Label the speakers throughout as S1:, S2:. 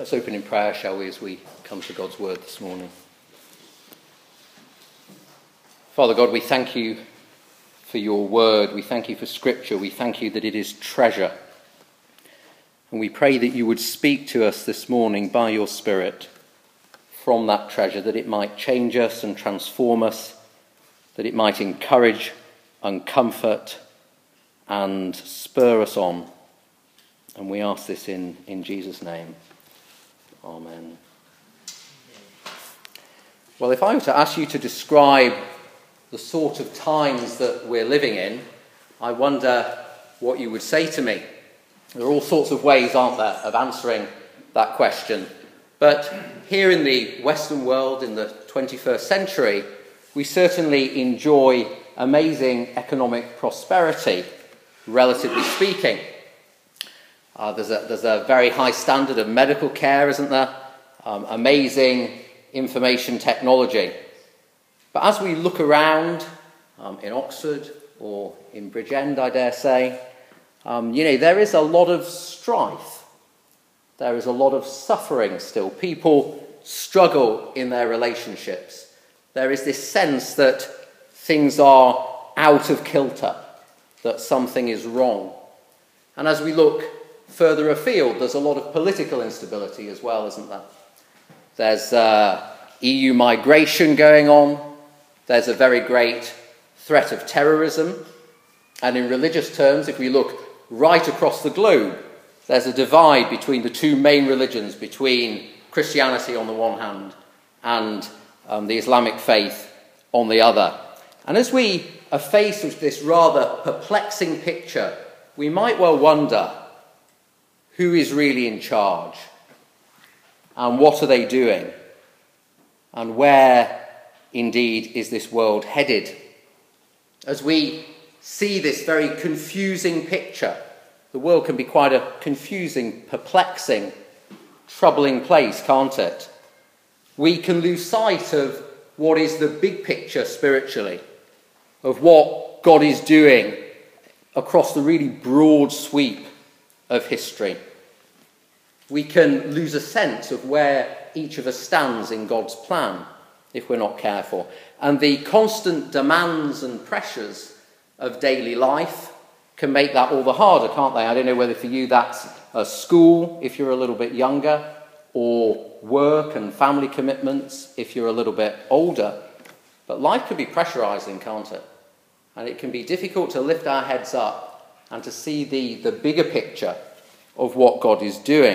S1: Let's open in prayer, shall we, as we come to God's word this morning. Father God, we thank you for your word. We thank you for Scripture. We thank you that it is treasure. And we pray that you would speak to us this morning by your Spirit from that treasure, that it might change us and transform us, that it might encourage and comfort and spur us on. And we ask this in Jesus' name. Amen. Well, if I were to ask you to describe the sort of times that we're living in, I wonder what you would say to me. There are all sorts of ways, aren't there, of answering that question. But here in the Western world, in the 21st century, we certainly enjoy amazing economic prosperity, relatively speaking. There's a very high standard of medical care, isn't there? Amazing information technology. But as we look around in Oxford or in Bridgend, I dare say, there is a lot of strife. There is a lot of suffering still. People struggle in their relationships. There is this sense that things are out of kilter, that something is wrong. And as we look further afield, there's a lot of political instability as well, isn't there? There's EU migration going on. There's a very great threat of terrorism. And in religious terms, if we look right across the globe, there's a divide between the two main religions, between Christianity on the one hand and the Islamic faith on the other. And as we are faced with this rather perplexing picture, we might well wonder, who is really in charge? And what are they doing? And where, indeed, is this world headed? As we see this very confusing picture, the world can be quite a confusing, perplexing, troubling place, can't it? We can lose sight of what is the big picture spiritually, of what God is doing across the really broad sweep of history. We can lose a sense of where each of us stands in God's plan if we're not careful. And the constant demands and pressures of daily life can make that all the harder, can't they? I don't know whether for you that's school if you're a little bit younger, or work and family commitments if you're a little bit older. But life can be pressurising, can't it? And it can be difficult to lift our heads up and to see the bigger picture of what God is doing.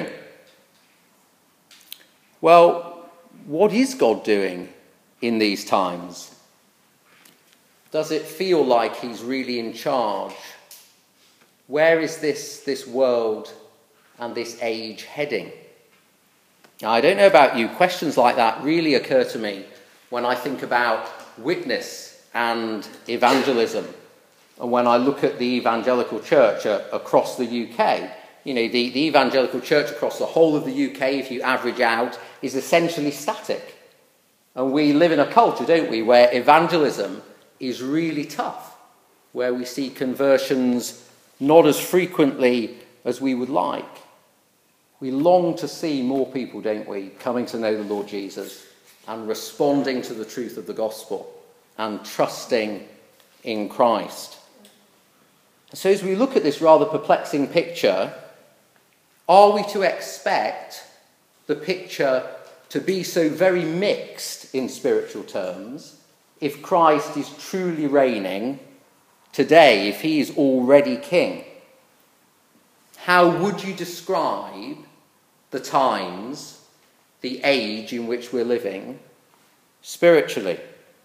S1: Well, what is God doing in these times? Does it feel like he's really in charge? Where is this world and this age heading? Now, I don't know about you, questions like that really occur to me when I think about witness and evangelism. And when I look at the evangelical church across the UK, the evangelical church across the whole of the UK, if you average out, is essentially static. And we live in a culture, don't we, where evangelism is really tough, where we see conversions not as frequently as we would like. We long to see more people, don't we, coming to know the Lord Jesus and responding to the truth of the gospel and trusting in Christ. So as we look at this rather perplexing picture, are we to expect the picture to be so very mixed in spiritual terms if Christ is truly reigning today, if he is already king? How would you describe the times, the age in which we're living spiritually?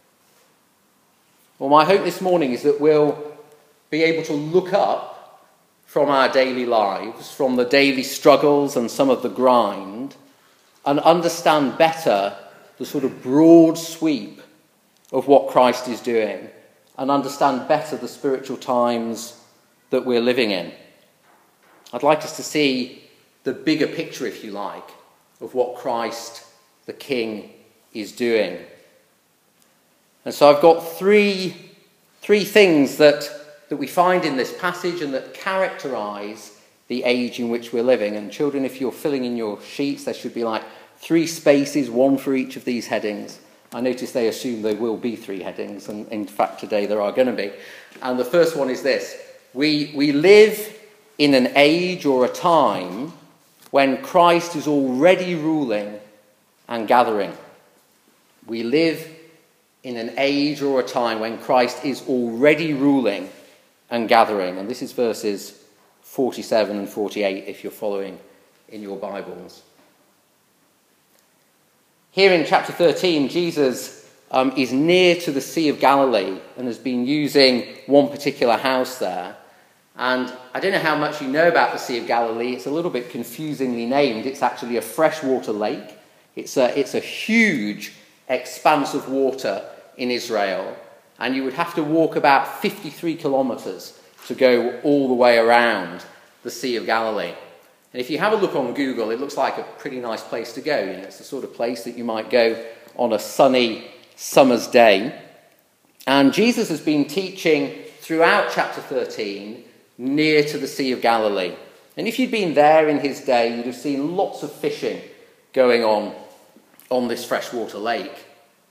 S1: Well, my hope this morning is that we'll be able to look up from our daily lives, from the daily struggles and some of the grind, and understand better the sort of broad sweep of what Christ is doing, and understand better the spiritual times that we're living in. I'd like us to see the bigger picture, if you like, of what Christ the King is doing. And so I've got three things that we find in this passage and that characterise the age in which we're living. And children, if you're filling in your sheets, there should be like 3 spaces, 1 for each of these headings. I notice they assume there will be 3 headings, and in fact today there are going to be. And the first one is this: we live in an age or a time when Christ is already ruling and gathering. We live in an age or a time when Christ is already ruling and gathering. And this is verses 47 and 48 if you're following in your Bibles. Here in chapter 13, Jesus is near to the Sea of Galilee and has been using one particular house there. And I don't know how much you know about the Sea of Galilee. It's a little bit confusingly named. It's actually a freshwater lake. It's a huge expanse of water in Israel. And you would have to walk about 53 kilometres to go all the way around the Sea of Galilee. And if you have a look on Google, it looks like a pretty nice place to go. You know, it's the sort of place that you might go on a sunny summer's day. And Jesus has been teaching throughout chapter 13 near to the Sea of Galilee. And if you'd been there in his day, you'd have seen lots of fishing going on this freshwater lake.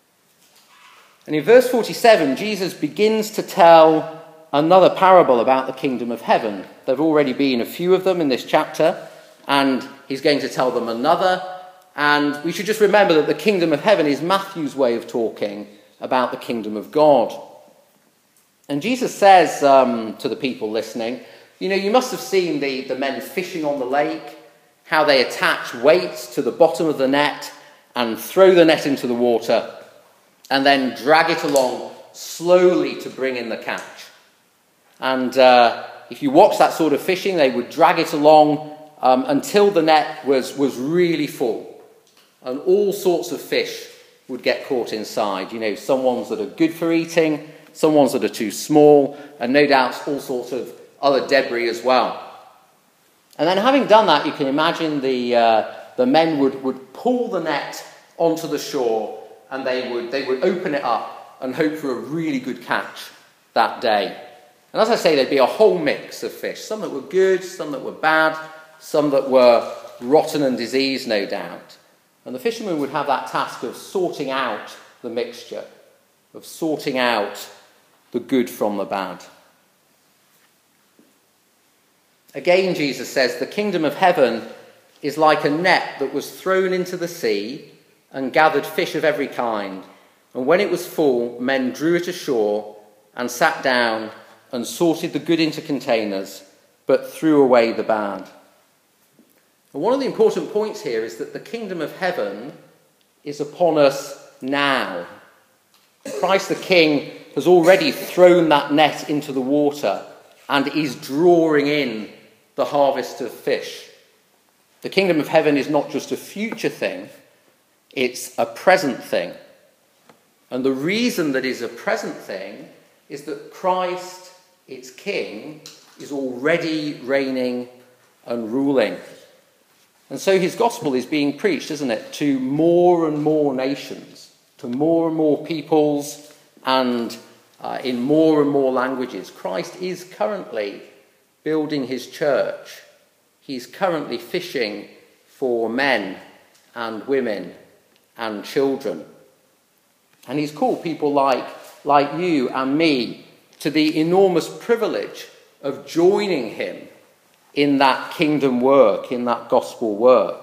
S1: And in verse 47, Jesus begins to tell another parable about the kingdom of heaven. There have already been a few of them in this chapter, and he's going to tell them another. And we should just remember that the kingdom of heaven is Matthew's way of talking about the kingdom of God. And Jesus says to the people listening, you know, you must have seen the men fishing on the lake, how they attach weights to the bottom of the net and throw the net into the water and then drag it along slowly to bring in the catch. And if you watch that sort of fishing, they would drag it along until the net was really full. And all sorts of fish would get caught inside. You know, some ones that are good for eating, some ones that are too small, and no doubt all sorts of other debris as well. And then having done that, you can imagine the men would pull the net onto the shore, and they would open it up and hope for a really good catch that day. And as I say, there'd be a whole mix of fish, some that were good, some that were bad, some that were rotten and diseased, no doubt. And the fishermen would have that task of sorting out the mixture, of sorting out the good from the bad. Again, Jesus says, the kingdom of heaven is like a net that was thrown into the sea and gathered fish of every kind. And when it was full, men drew it ashore and sat down and sorted the good into containers, but threw away the bad. And one of the important points here is that the kingdom of heaven is upon us now. Christ the King has already thrown that net into the water and is drawing in the harvest of fish. The kingdom of heaven is not just a future thing, it's a present thing. And the reason that it's a present thing is that Christ, its King, is already reigning and ruling. And so his gospel is being preached, isn't it, to more and more nations, to more and more peoples, and in more and more languages. Christ is currently building his church. He's currently fishing for men and women and children. And he's called people like you and me to the enormous privilege of joining him in that kingdom work, in that gospel work.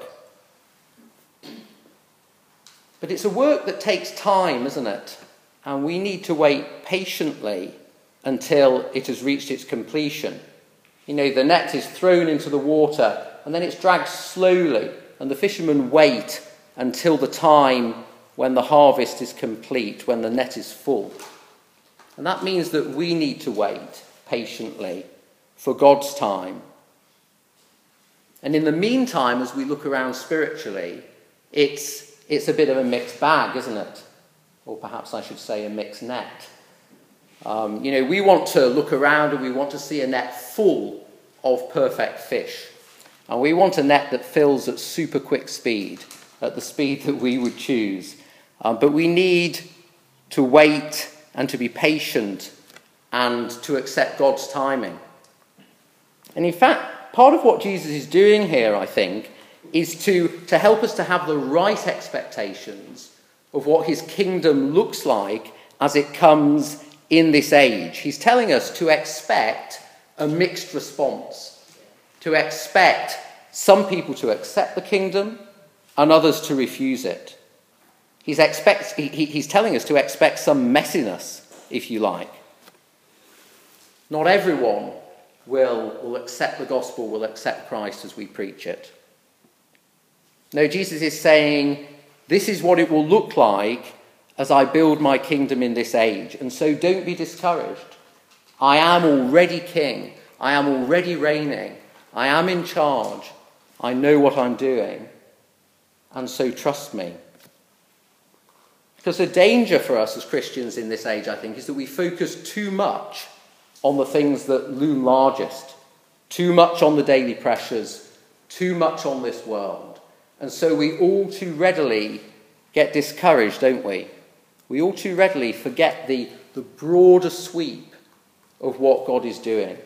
S1: But it's a work that takes time, isn't it? And we need to wait patiently until it has reached its completion. You know, the net is thrown into the water and then it's dragged slowly, and the fishermen wait until the time when the harvest is complete, when the net is full. And that means that we need to wait patiently for God's time. And in the meantime, as we look around spiritually, it's a bit of a mixed bag, isn't it? Or perhaps I should say a mixed net. We want to look around and we want to see a net full of perfect fish. And we want a net that fills at super quick speed, at the speed that we would choose. But we need to wait and to be patient and to accept God's timing. And in fact, part of what Jesus is doing here, I think, is to help us to have the right expectations of what his kingdom looks like as it comes in this age. He's telling us to expect a mixed response, to expect some people to accept the kingdom and others to refuse it. He's telling us to expect some messiness, if you like. Not everyone will accept the gospel, will accept Christ as we preach it. No, Jesus is saying, this is what it will look like as I build my kingdom in this age. And so don't be discouraged. I am already king. I am already reigning. I am in charge. I know what I'm doing. And so trust me. Because the danger for us as Christians in this age, I think, is that we focus too much on the things that loom largest, too much on the daily pressures, too much on this world. And so we all too readily get discouraged, don't we? We all too readily forget the broader sweep of what God is doing.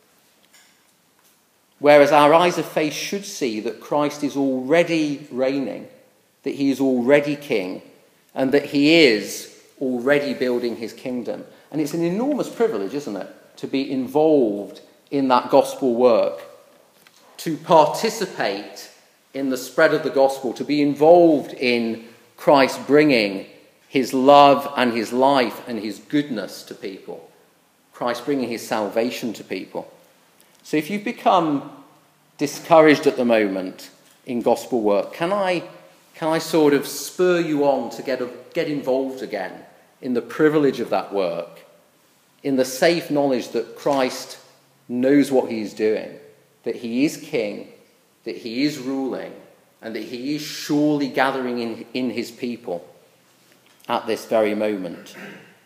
S1: Whereas our eyes of faith should see that Christ is already reigning, that he is already king, and that he is already building his kingdom. And it's an enormous privilege, isn't it, to be involved in that gospel work, to participate in the spread of the gospel, to be involved in Christ bringing his love and his life and his goodness to people, Christ bringing his salvation to people. So if you've become discouraged at the moment in gospel work, can I sort of spur you on to get involved again in the privilege of that work, in the safe knowledge that Christ knows what he is doing, that he is king, that he is ruling, and that he is surely gathering in his people at this very moment.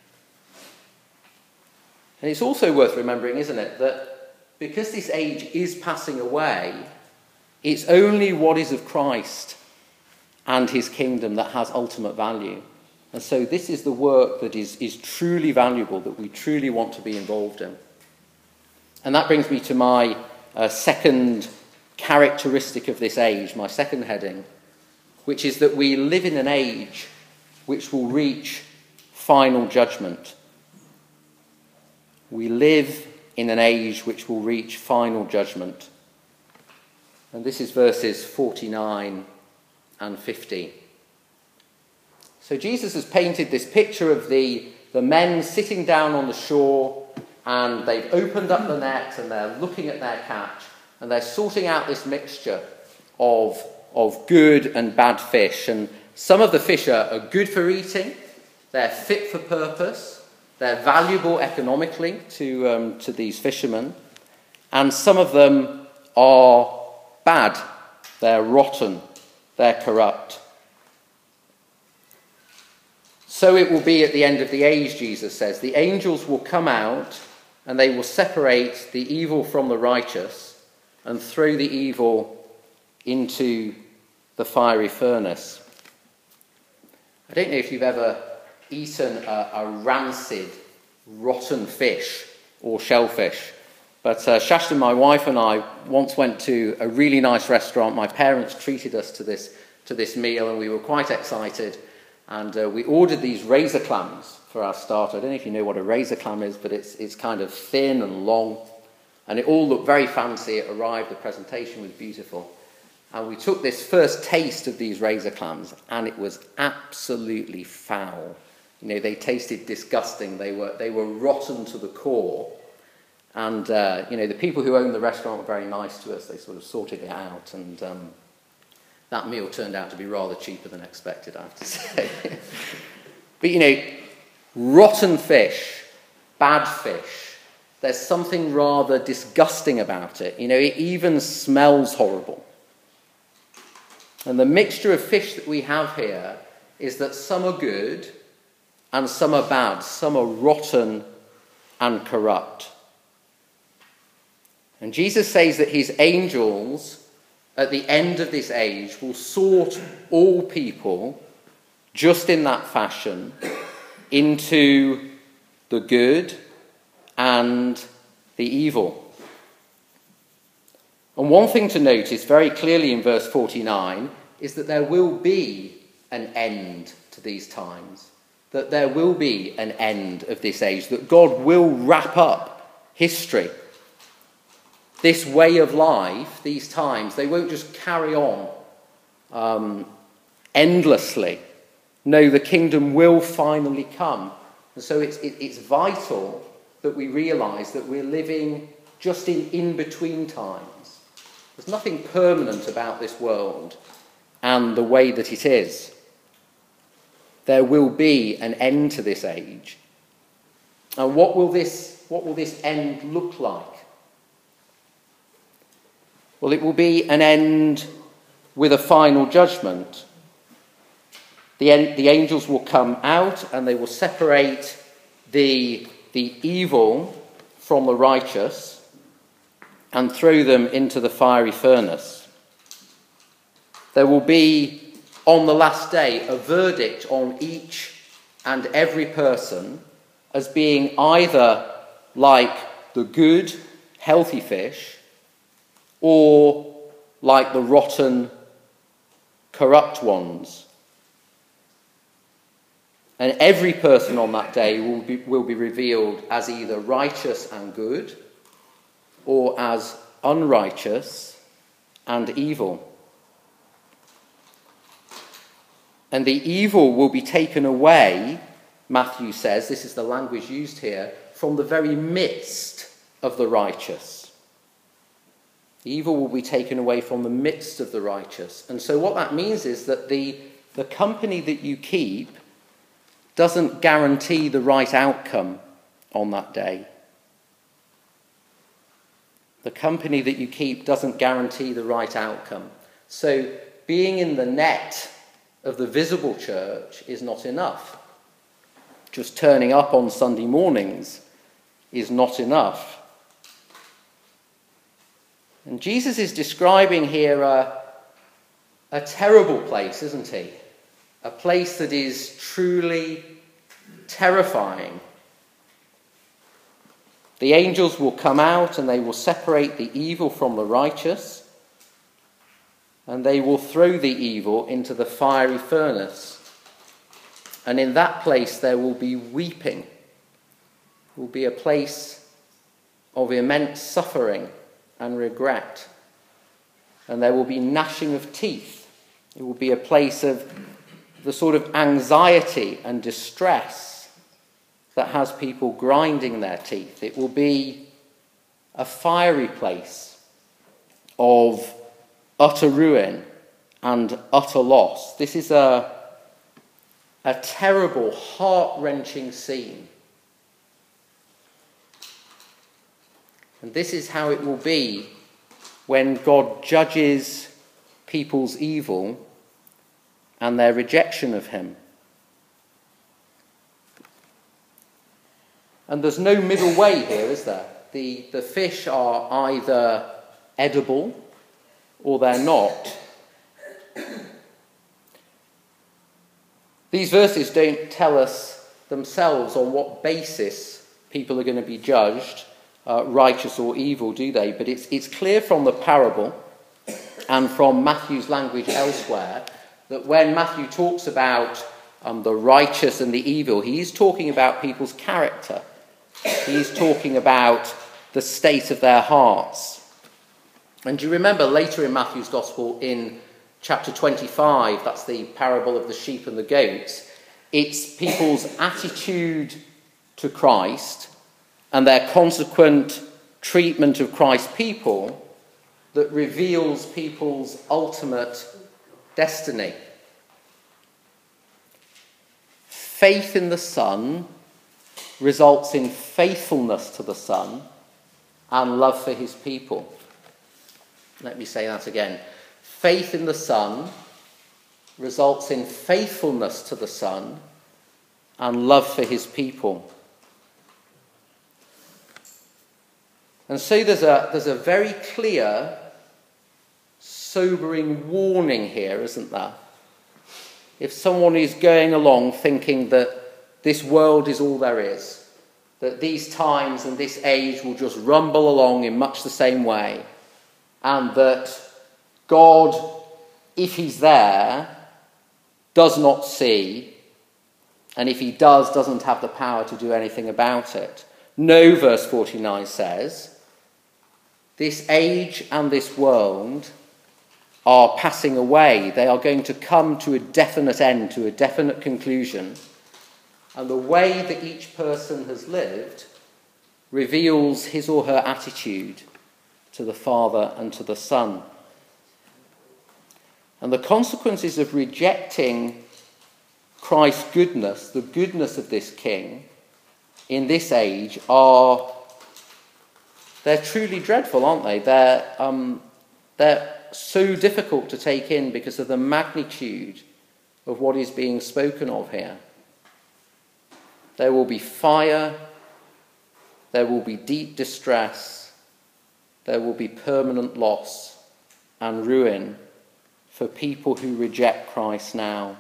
S1: And it's also worth remembering, isn't it, that because this age is passing away, it's only what is of Christ and his kingdom that has ultimate value. And so this is the work that is truly valuable, that we truly want to be involved in. And that brings me to my second characteristic of this age, my second heading, which is that we live in an age which will reach final judgment. We live in an age which will reach final judgment. And this is verses 49 and 50. So Jesus has painted this picture of the men sitting down on the shore, and they've opened up the net and they're looking at their catch, and they're sorting out this mixture of good and bad fish. And some of the fish are good for eating, they're fit for purpose, they're valuable economically to these fishermen, and some of them are bad, they're rotten, they're corrupt. So it will be at the end of the age, Jesus says. The angels will come out and they will separate the evil from the righteous and throw the evil into the fiery furnace. I don't know if you've ever eaten a rancid, rotten fish or shellfish, but Shashton, my wife, and I once went to a really nice restaurant. My parents treated us to this meal and we were quite excited. And we ordered these razor clams for our starter. I don't know if you know what a razor clam is, but it's kind of thin and long. And it all looked very fancy. It arrived, the presentation was beautiful. And we took this first taste of these razor clams, and it was absolutely foul. You know, they tasted disgusting. They were rotten to the core. And, the people who owned the restaurant were very nice to us. They sort of sorted it out, and that meal turned out to be rather cheaper than expected, I have to say. But, rotten fish, bad fish, there's something rather disgusting about it. It even smells horrible. And the mixture of fish that we have here is that some are good and some are bad. Some are rotten and corrupt. And Jesus says that his angels at the end of this age will sort all people just in that fashion into the good and the evil. And one thing to notice very clearly in verse 49 is that there will be an end to these times, that there will be an end of this age, that God will wrap up history. This way of life, these times, they won't just carry on endlessly. No, the kingdom will finally come. And so it's vital that we realise that we're living just in between times. There's nothing permanent about this world and the way that it is. There will be an end to this age. And what will this end look like? Well, it will be an end with a final judgment. The angels will come out and they will separate the evil from the righteous and throw them into the fiery furnace. There will be, on the last day, a verdict on each and every person as being either like the good, healthy fish or like the rotten, corrupt ones. And every person on that day will be revealed as either righteous and good or as unrighteous and evil. And the evil will be taken away, Matthew says, this is the language used here, from the very midst of the righteous. Evil will be taken away from the midst of the righteous. And so what that means is that the company that you keep doesn't guarantee the right outcome on that day. The company that you keep doesn't guarantee the right outcome. So being in the net of the visible church is not enough. Just turning up on Sunday mornings is not enough. And Jesus is describing here a terrible place, isn't he? A place that is truly terrifying. The angels will come out and they will separate the evil from the righteous, and they will throw the evil into the fiery furnace. And in that place there will be weeping. It will be a place of immense suffering and regret. And there will be gnashing of teeth. It will be a place of the sort of anxiety and distress that has people grinding their teeth. It will be a fiery place of utter ruin and utter loss. This is a terrible, heart-wrenching scene. And this is how it will be when God judges people's evil and their rejection of him. And there's no middle way here, is there? The fish are either edible or they're not. These verses don't tell us themselves on what basis people are going to be judged, righteous or evil, do they? But it's clear from the parable and from Matthew's language elsewhere that when Matthew talks about the righteous and the evil, he's talking about people's character. He's talking about the state of their hearts. And do you remember later in Matthew's Gospel in chapter 25, that's the parable of the sheep and the goats, it's people's attitude to Christ and their consequent treatment of Christ's people that reveals people's ultimate destiny. Faith in the Son results in faithfulness to the Son and love for his people. Let me say that again. Faith in the Son results in faithfulness to the Son and love for his people. And so there's a very clear, sobering warning here, isn't there? If someone is going along thinking that this world is all there is, that these times and this age will just rumble along in much the same way, and that God, if he's there, does not see, and if he does, doesn't have the power to do anything about it. No, verse 49 says, this age and this world are passing away. They are going to come to a definite end, to a definite conclusion. And the way that each person has lived reveals his or her attitude to the Father and to the Son. And the consequences of rejecting Christ's goodness, the goodness of this King, in this age they're truly dreadful, aren't they? They're so difficult to take in because of the magnitude of what is being spoken of here. There will be fire, there will be deep distress, there will be permanent loss and ruin for people who reject Christ now.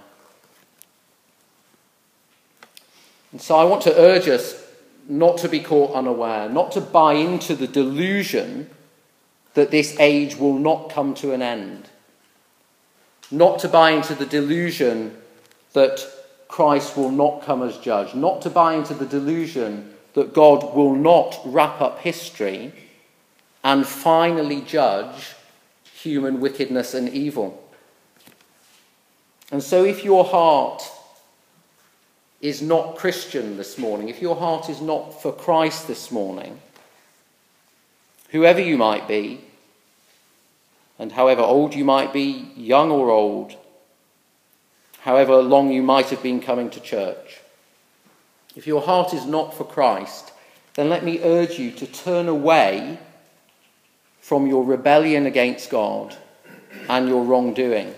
S1: And so I want to urge us not to be caught unaware, not to buy into the delusion that this age will not come to an end, not to buy into the delusion that Christ will not come as judge, not to buy into the delusion that God will not wrap up history and finally judge human wickedness and evil. And so if your heart is not Christian this morning, if your heart is not for Christ this morning, whoever you might be, and however old you might be, young or old, however long you might have been coming to church, if your heart is not for Christ, then let me urge you to turn away from your rebellion against God and your wrongdoing.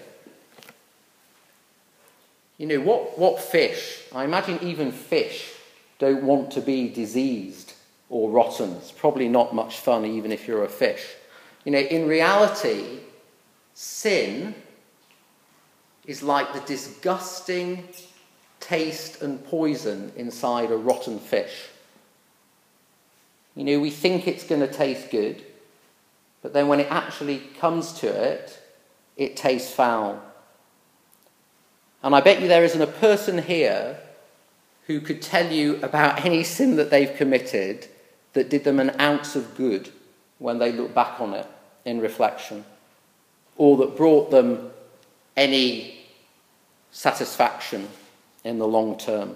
S1: You know, what fish? I imagine even fish don't want to be diseased or rotten. It's probably not much fun even if you're a fish. You know, in reality, sin is like the disgusting taste and poison inside a rotten fish. You know, we think it's going to taste good, but then when it actually comes to it, it tastes foul. And I bet you there isn't a person here who could tell you about any sin that they've committed that did them an ounce of good when they look back on it in reflection, or that brought them any satisfaction in the long term.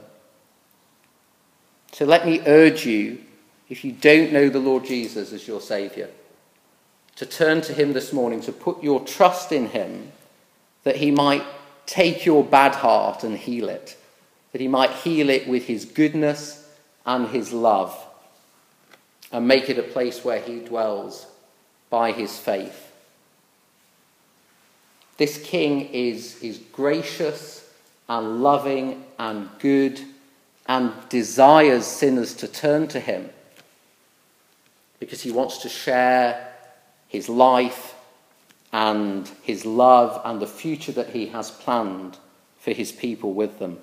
S1: So let me urge you, if you don't know the Lord Jesus as your Saviour, to turn to him this morning, to put your trust in him, that he might take your bad heart and heal it, that he might heal it with his goodness and his love, and make it a place where he dwells by his faith. This King is gracious and loving and good and desires sinners to turn to him because he wants to share his life and his love and the future that he has planned for his people with them.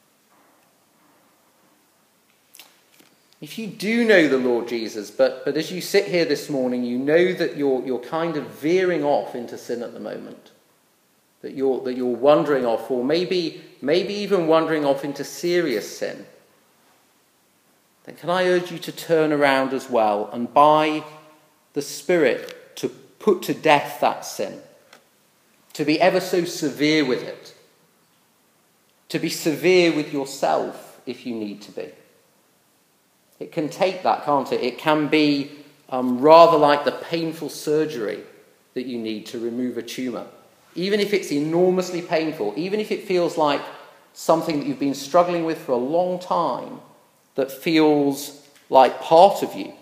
S1: If you do know the Lord Jesus, but as you sit here this morning, you know that you're kind of veering off into sin at the moment, that you're wandering off, or maybe even wandering off into serious sin, then can I urge you to turn around as well and by the Spirit to put to death that sin, to be ever so severe with it, to be severe with yourself if you need to be. It can take that, can't it? It can be rather like the painful surgery that you need to remove a tumour. Even if it's enormously painful, even if it feels like something that you've been struggling with for a long time, that feels like part of you,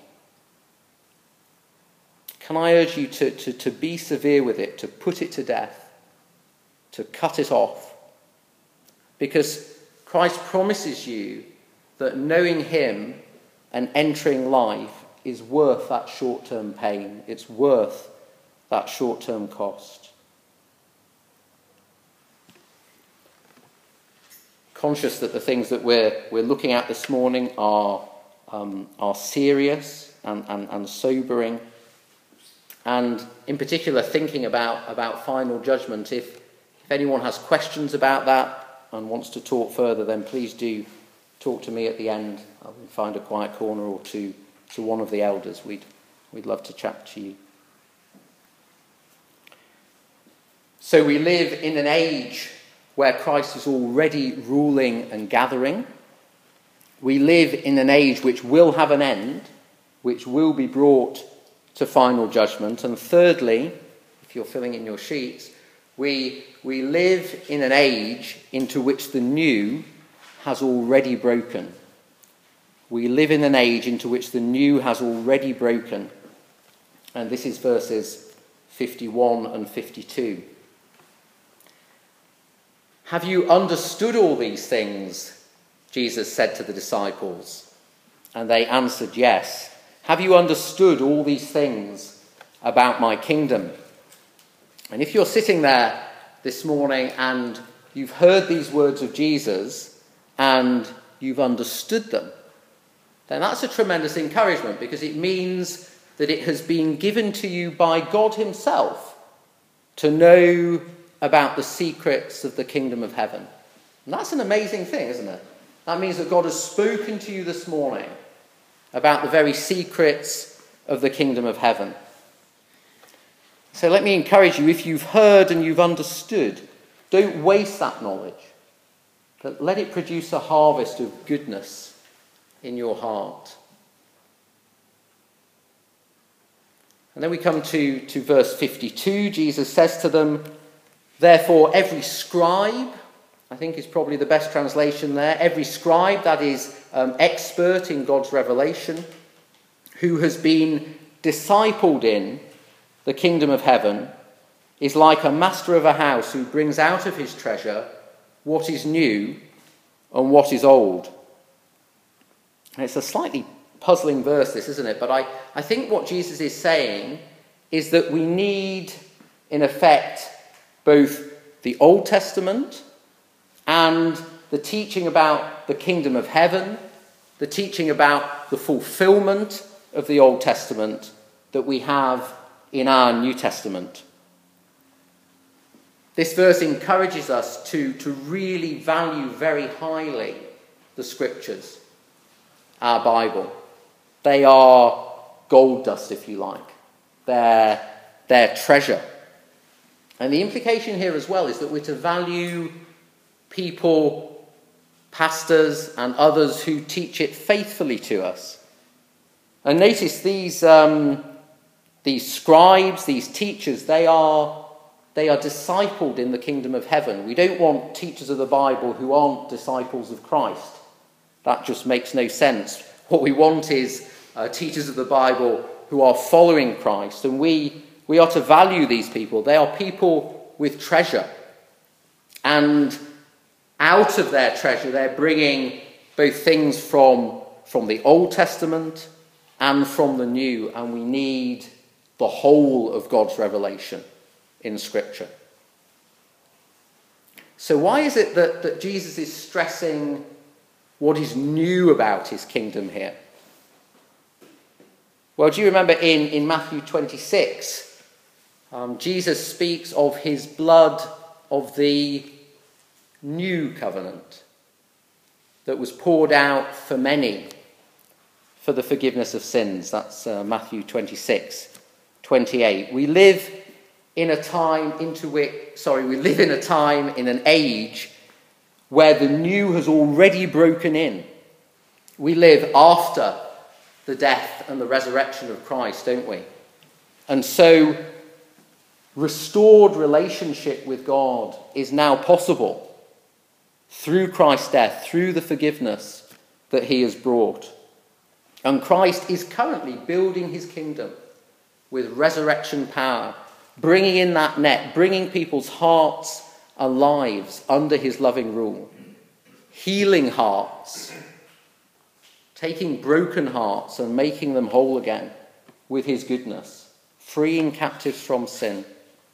S1: can I urge you to be severe with it, to put it to death, to cut it off? Because Christ promises you that knowing him and entering life is worth that short-term pain. It's worth that short-term cost. Conscious that the things that we're looking at this morning are serious and sobering. And in particular, thinking about final judgment. If anyone has questions about that and wants to talk further, then please do talk to me at the end. I'll find a quiet corner or to one of the elders. We'd love to chat to you. So we live in an age where Christ is already ruling and gathering. We live in an age which will have an end, which will be brought to final judgment. And thirdly, if you're filling in your sheets, we live in an age into which the new has already broken. We live in an age into which the new has already broken. And this is verses 51 and 52. Have you understood all these things? Jesus said to the disciples. And they answered, yes. Have you understood all these things about my kingdom? And if you're sitting there this morning and you've heard these words of Jesus and you've understood them, then that's a tremendous encouragement, because it means that it has been given to you by God himself to know about the secrets of the kingdom of heaven. And that's an amazing thing, isn't it? That means that God has spoken to you this morning about the very secrets of the kingdom of heaven. So let me encourage you, if you've heard and you've understood, don't waste that knowledge, but let it produce a harvest of goodness in your heart. And then we come to verse 52. Jesus says to them, therefore every scribe, I think is probably the best translation there, every scribe, that is expert in God's revelation, who has been discipled in the kingdom of heaven, is like a master of a house who brings out of his treasure what is new and what is old. And it's a slightly puzzling verse, this, isn't it? But I think what Jesus is saying is that we need, in effect, both the Old Testament and the teaching about the kingdom of heaven, the teaching about the fulfillment of the Old Testament that we have in our New Testament. This verse encourages us to really value very highly the Scriptures, our Bible. They are gold dust, if you like. They're treasure. And the implication here as well is that we're to value people, pastors and others who teach it faithfully to us. And notice these scribes, these teachers, they are discipled in the kingdom of heaven. We don't want teachers of the Bible who aren't disciples of Christ. That just makes no sense. What we want is teachers of the Bible who are following Christ, and we are to value these people. They are people with treasure, and out of their treasure they're bringing both things from the Old Testament and from the New, and we need the whole of God's revelation in Scripture. So why is it that Jesus is stressing what is new about his kingdom here? Well, do you remember in Matthew 26, Jesus speaks of his blood of the new covenant that was poured out for many for the forgiveness of sins. That's Matthew 26, 28. We live in an age where the new has already broken in. We live after the death and the resurrection of Christ, don't we? And so restored relationship with God is now possible through Christ's death, through the forgiveness that he has brought. And Christ is currently building his kingdom with resurrection power, bringing in that net, bringing people's hearts and lives under his loving rule, healing hearts, taking broken hearts and making them whole again with his goodness, freeing captives from sin.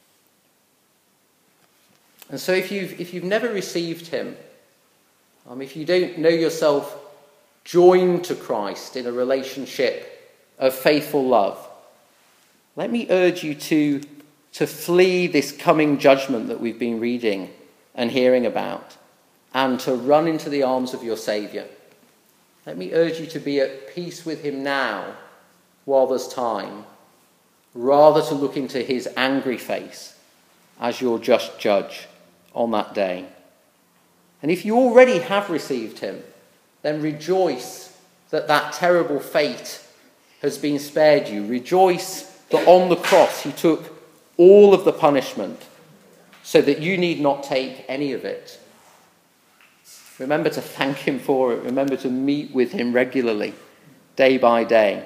S1: And so if you've never received him, if you don't know yourself joined to Christ in a relationship of faithful love, let me urge you to flee this coming judgment that we've been reading and hearing about, and to run into the arms of your Saviour. Let me urge you to be at peace with him now, while there's time, rather to look into his angry face as your just judge on that day. And if you already have received him, then rejoice that terrible fate has been spared you. Rejoice that on the cross he took all of the punishment so that you need not take any of it. Remember to thank him for it. Remember to meet with him regularly, day by day.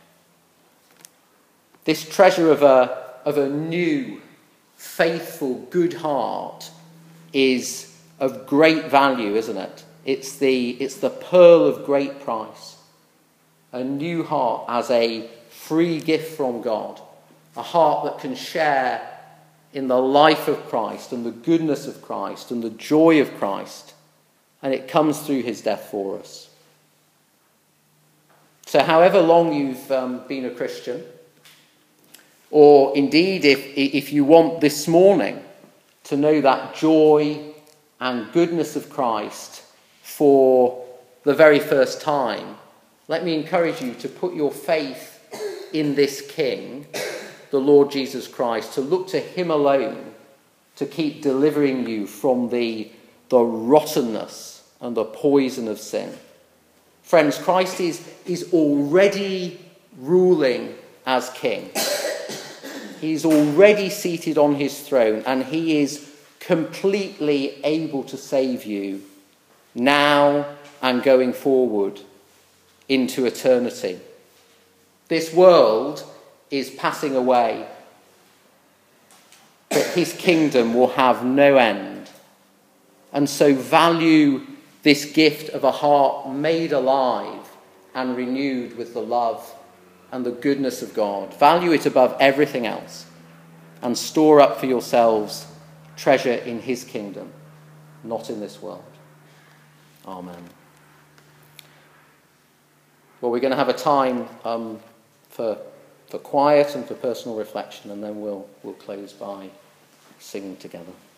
S1: This treasure of a new, faithful, good heart is of great value, isn't it? It's the pearl of great price. A new heart as a free gift from God. A heart that can share in the life of Christ and the goodness of Christ and the joy of Christ. And it comes through his death for us. So however long you've been a Christian, or indeed if you want this morning to know that joy and goodness of Christ for the very first time, let me encourage you to put your faith in this King, the Lord Jesus Christ, to look to him alone to keep delivering you from the rottenness and the poison of sin. Friends, Christ is already ruling as King. He's already seated on his throne, and he is completely able to save you now and going forward into eternity. This world is passing away, but his kingdom will have no end. And so value this gift of a heart made alive and renewed with the love and the goodness of God. Value it above everything else, and store up for yourselves treasure in his kingdom, not in this world. Amen. Well, we're going to have a time for quiet and for personal reflection, and then we'll close by singing together.